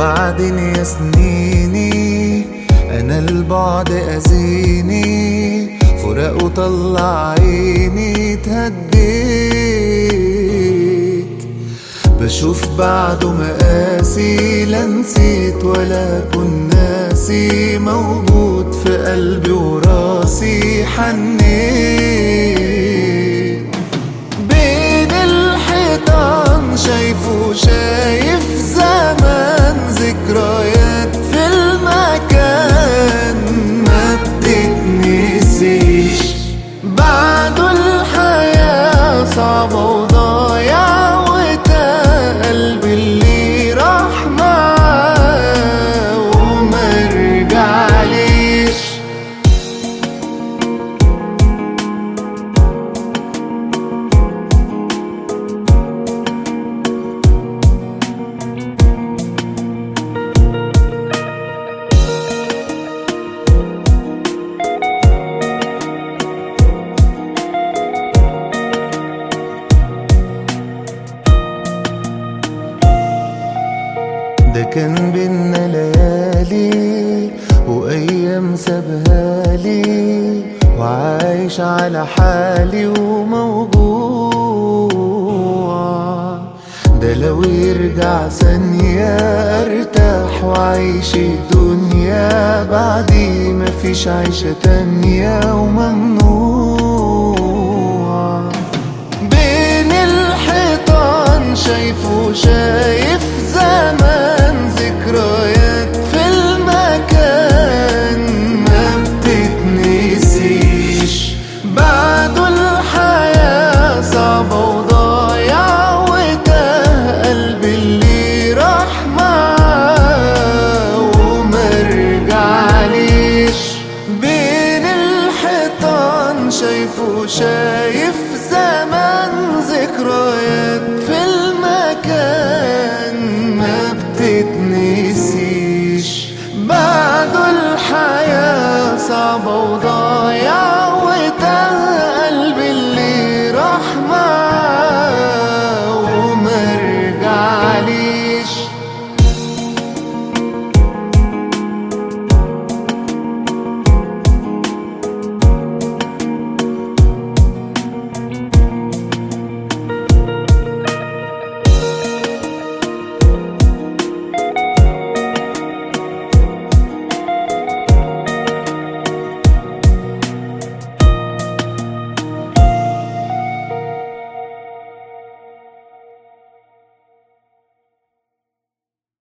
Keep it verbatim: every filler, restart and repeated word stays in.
وبعدين يا سنيني أنا البعد أذيني، فراق وطلع عيني اتهديت. بشوف بعده مقاسي، لا نسيت ولا كن ناسي، موجود في قلبي وراسي حنيت. بين الحيطان شايفه شايف زمان، ذكريات في المكان ما بتتنسيش. بعده الحياة صعبة وضايع وتاه، قلبي اللي راح معاه وما رجعليش. ده كان بينا ليالي وأيام سابهالي، وعايش على حالي وموجوع. ده لو يرجع ثانية أرتاح وأعيش الدنيا، بعدي مفيش عيشة تانية وممنوع. بين الحيطان شايفه شايف زمان، ذكريات في المكان ما بتتنسيش. بعده الحياة صعبة وضايع وتاه، قلبي اللي راح معاه وما رجعليش. بين الحيطان شايفه شايف زمان، ذكريات في المكان ما بتتنسيش. بعده الحياة صعبة وضايعة